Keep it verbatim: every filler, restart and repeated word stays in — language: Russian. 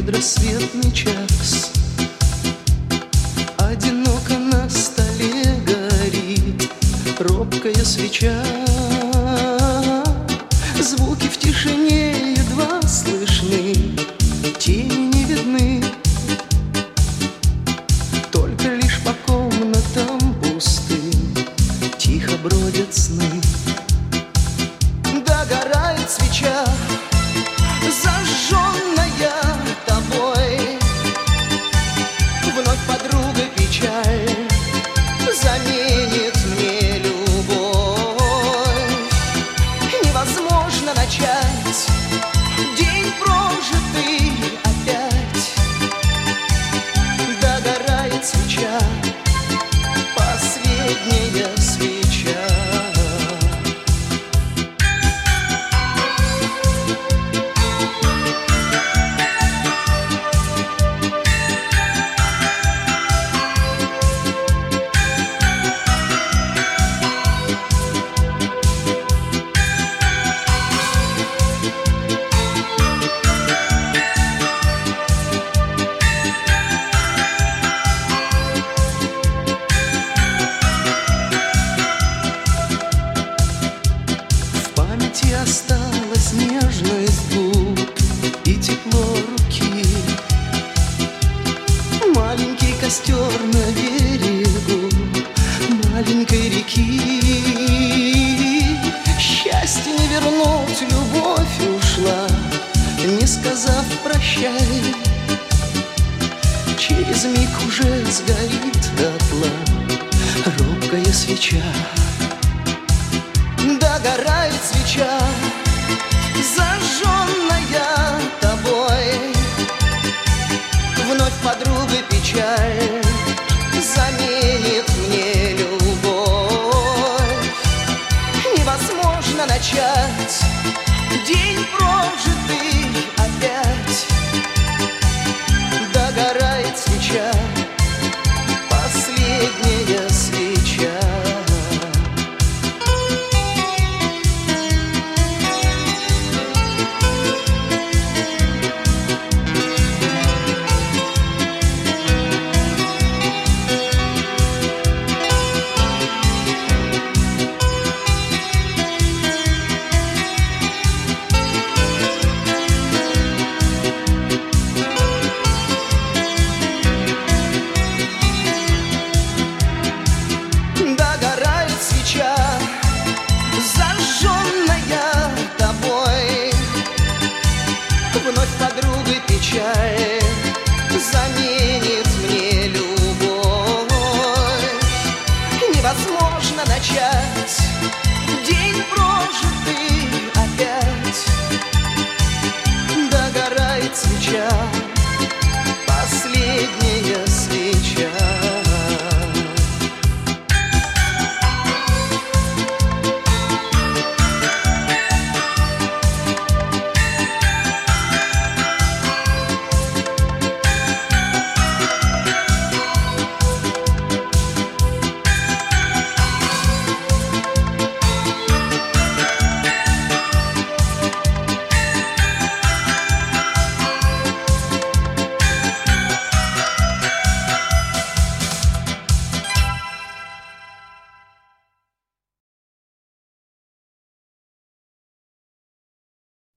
предрассветный час. Одиноко на столе горит робкая свеча. Звуки в тишине едва слышны, тени не видны. Только лишь по комнатам пустым тихо бродят сны. Догорает свеча, зажженная тобой. Вновь подруга печаль заменит мне любовь. Невозможно начать день прожитый опять. Догорает свеча, последняя свеча. Осталась нежность губ и тепло руки. Маленький костер на берегу маленькой реки. Счастье не вернуть, любовь ушла, не сказав прощай. Через миг уже сгорит дотла робкая свеча. Догорает свеча, зажженная тобой. Вновь подруга печаль заменит мне любовь. Невозможно начать день прожитый опять. Догорает свеча, последняя свеча. Вновь подруга печаль